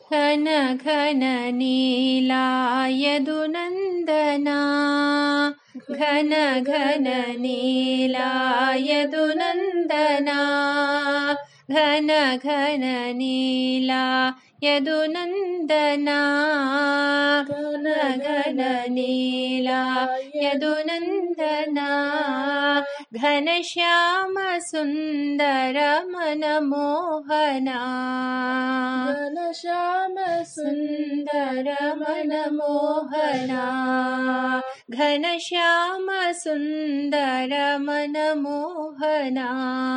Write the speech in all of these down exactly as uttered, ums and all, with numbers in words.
घन घन नीला यदुनन्दना घन घन नीला यदुनन्दना घन घन नीला यदुनन्दना घन घन नीला यदुनन्दना घनश्याम सुन्दर मनमोहना घनश्याम सुन्दर मनमोहना घनश्याम सुन्दर मनमोहना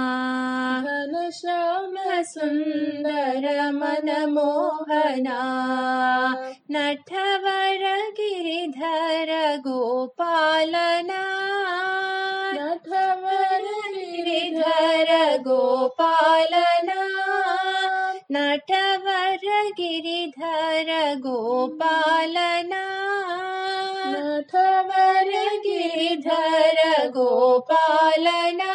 घनश्याम सुन्दर मनमोहना नटवर गिरिधर गोपालना नटवर गिरिधर गोपालना नटवर गिरिधर गोपालना नटवर गिरिधर गोपालना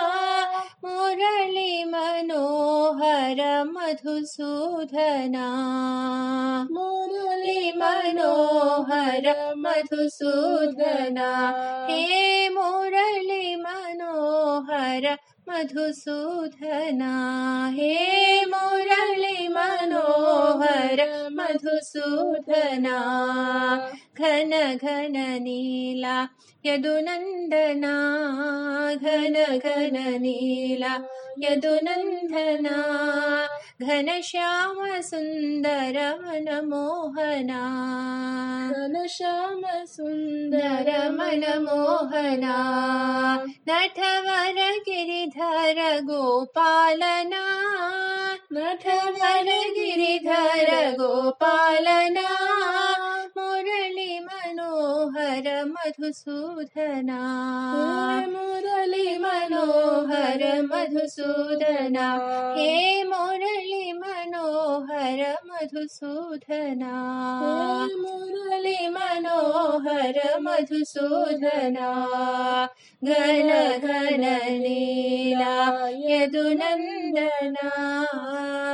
मुरली मनोहर मधुसूदना मुरली मनोहर मधुसूदना हे मुरली मनोहर मधुसूदना हे मुरली मनोहर मधुसूदना घन घन नीला यदुनन्दना घन घन नीला यदुनन्दना घनश्याम सुन्दर मनमोहना घनश्याम सुन्दर मनमोहना नटवर गिरिधर गोपालना नटवर गिरिधर गोपालना मुरली मनोहर मधुसूदना मुरली मनोहर मधुसूदना हे मुरली मनोहर मधुसूदना मुरली मनोहर मधुसूदना घन घन नीला यदुनन्दना।